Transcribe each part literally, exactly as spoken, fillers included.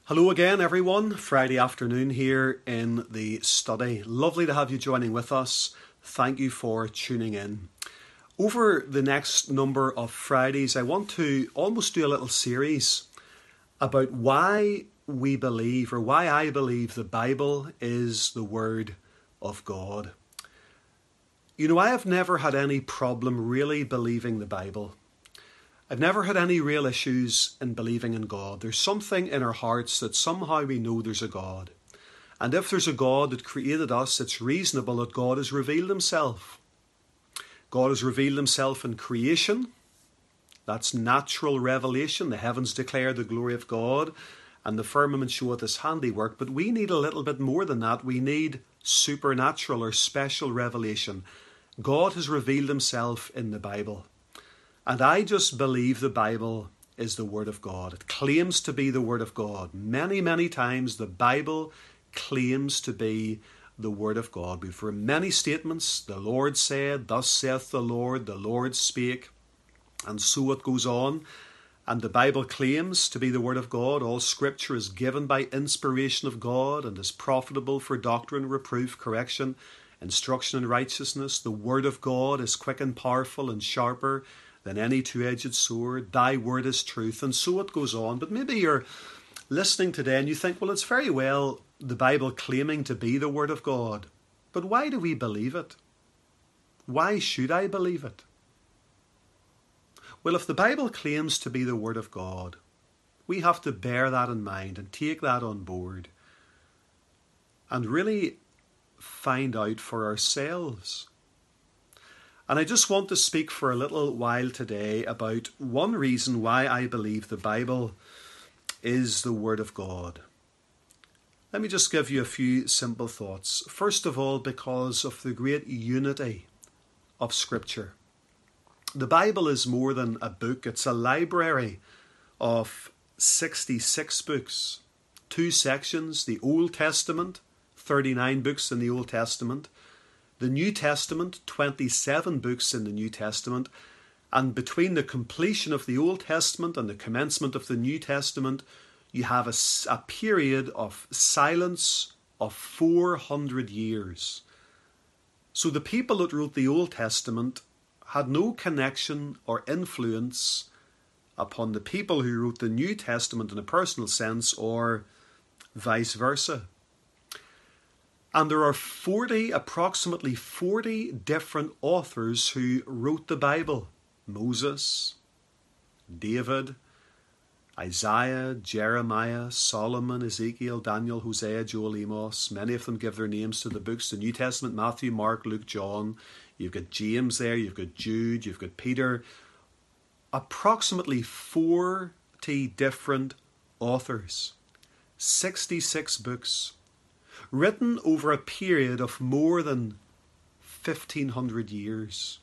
Hello again, everyone. Friday afternoon here in the study. Lovely to have you joining with us. Thank you for tuning in. Over the next number of Fridays, I want to almost do a little series about why we believe, or why I believe the Bible is the Word of God. You know, I have never had any problem really believing the Bible. I've never had any real issues in believing in God. There's something in our hearts that somehow we know there's a God. And if there's a God that created us, it's reasonable that God has revealed himself. God has revealed himself in creation. That's natural revelation. The heavens declare the glory of God, and the firmament showeth his handiwork. But we need a little bit more than that. We need supernatural or special revelation. God has revealed himself in the Bible. And I just believe the Bible is the Word of God. It claims to be the Word of God. Many, many times the Bible claims to be the Word of God. We've heard many statements. The Lord said, thus saith the Lord, the Lord spake, and so it goes on. And the Bible claims to be the Word of God. All Scripture is given by inspiration of God and is profitable for doctrine, reproof, correction, instruction in righteousness. The Word of God is quick and powerful and sharper than any two-edged sword. Thy word is truth. And so it goes on. But maybe you're listening today and you think, well, it's very well the Bible claiming to be the Word of God. But why do we believe it? Why should I believe it? Well, if the Bible claims to be the Word of God, we have to bear that in mind and take that on board and really find out for ourselves. And I just want to speak for a little while today about one reason why I believe the Bible is the Word of God. Let me just give you a few simple thoughts. First of all, because of the great unity of Scripture. The Bible is more than a book. It's a library of sixty-six books. Two sections, the Old Testament, thirty-nine books in the Old Testament. The New Testament, twenty-seven books in the New Testament, and between the completion of the Old Testament and the commencement of the New Testament, you have a, a period of silence of four hundred years. So the people that wrote the Old Testament had no connection or influence upon the people who wrote the New Testament in a personal sense, or vice versa. And there are forty, approximately forty different authors who wrote the Bible. Moses, David, Isaiah, Jeremiah, Solomon, Ezekiel, Daniel, Hosea, Joel, Amos. Many of them give their names to the books. The New Testament, Matthew, Mark, Luke, John. You've got James there, you've got Jude, you've got Peter. Approximately forty different authors. sixty-six books. Written over a period of more than fifteen hundred years.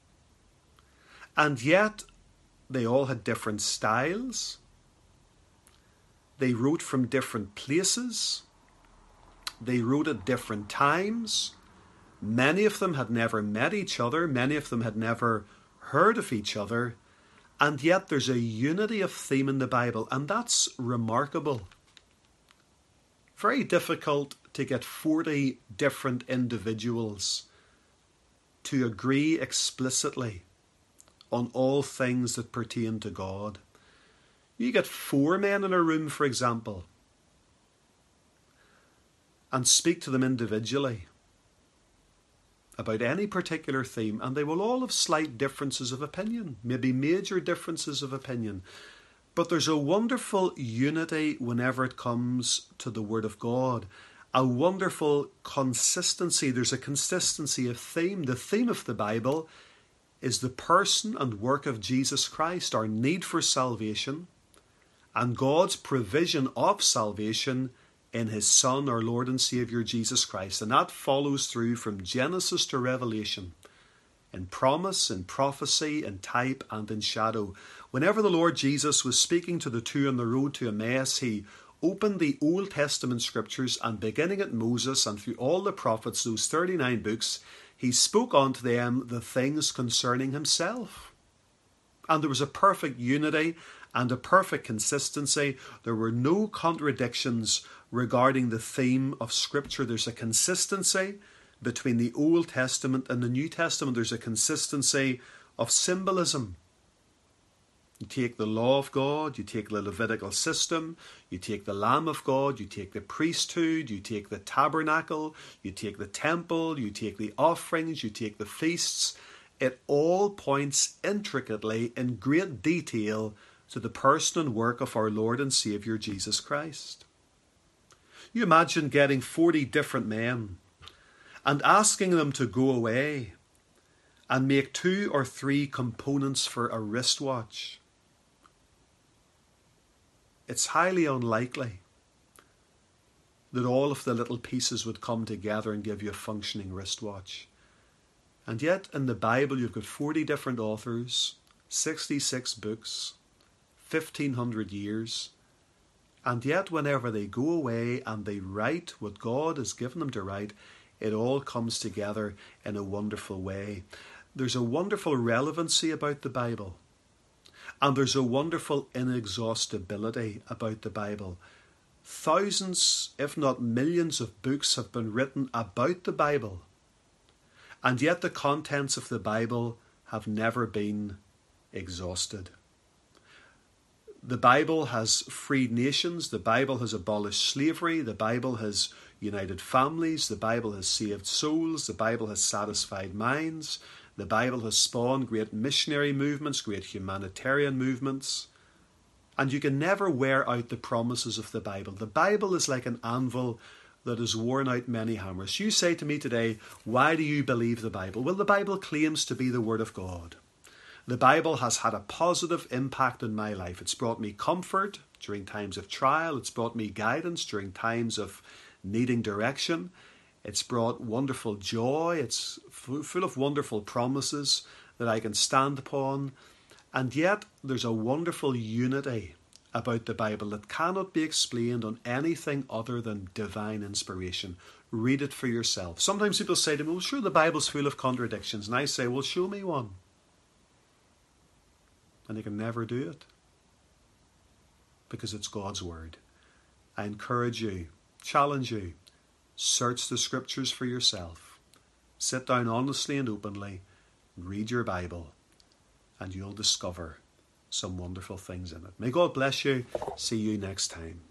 And yet, they all had different styles. They wrote from different places. They wrote at different times. Many of them had never met each other. Many of them had never heard of each other. And yet there's a unity of theme in the Bible, and that's remarkable. Very difficult to get forty different individuals to agree explicitly on all things that pertain to God. You get four men in a room, for example, and speak to them individually about any particular theme, and they will all have slight differences of opinion, maybe major differences of opinion. But there's a wonderful unity whenever it comes to the Word of God. A wonderful consistency. There's a consistency of theme. The theme of the Bible is the person and work of Jesus Christ, our need for salvation, and God's provision of salvation in his Son, our Lord and Saviour, Jesus Christ. And that follows through from Genesis to Revelation, in promise, in prophecy, in type, and in shadow. Whenever the Lord Jesus was speaking to the two on the road to Emmaus, he opened the Old Testament scriptures, and beginning at Moses and through all the prophets, those thirty-nine books, he spoke unto them the things concerning himself. And there was a perfect unity and a perfect consistency. There were no contradictions regarding the theme of Scripture. There's a consistency between the Old Testament and the New Testament. There's a consistency of symbolism. You take the law of God, you take the Levitical system, you take the Lamb of God, you take the priesthood, you take the tabernacle, you take the temple, you take the offerings, you take the feasts. It all points intricately in great detail to the person and work of our Lord and Saviour Jesus Christ. You imagine getting forty different men and asking them to go away and make two or three components for a wristwatch. It's highly unlikely that all of the little pieces would come together and give you a functioning wristwatch. And yet in the Bible you've got forty different authors, sixty-six books, fifteen hundred years, and yet whenever they go away and they write what God has given them to write, it all comes together in a wonderful way. There's a wonderful relevancy about the Bible. And there's a wonderful inexhaustibility about the Bible. Thousands, if not millions of books have been written about the Bible. And yet the contents of the Bible have never been exhausted. The Bible has freed nations. The Bible has abolished slavery. The Bible has united families. The Bible has saved souls. The Bible has satisfied minds. The Bible has spawned great missionary movements, great humanitarian movements. And you can never wear out the promises of the Bible. The Bible is like an anvil that has worn out many hammers. You say to me today, why do you believe the Bible? Well, the Bible claims to be the Word of God. The Bible has had a positive impact in my life. It's brought me comfort during times of trial. It's brought me guidance during times of needing direction. It's brought wonderful joy. It's f- full of wonderful promises that I can stand upon. And yet there's a wonderful unity about the Bible that cannot be explained on anything other than divine inspiration. Read it for yourself. Sometimes people say to me, well, sure, the Bible's full of contradictions. And I say, well, show me one. And they can never do it. Because it's God's Word. I encourage you, challenge you, search the Scriptures for yourself. Sit down honestly and openly, read your Bible, and you'll discover some wonderful things in it. May God bless you. See you next time.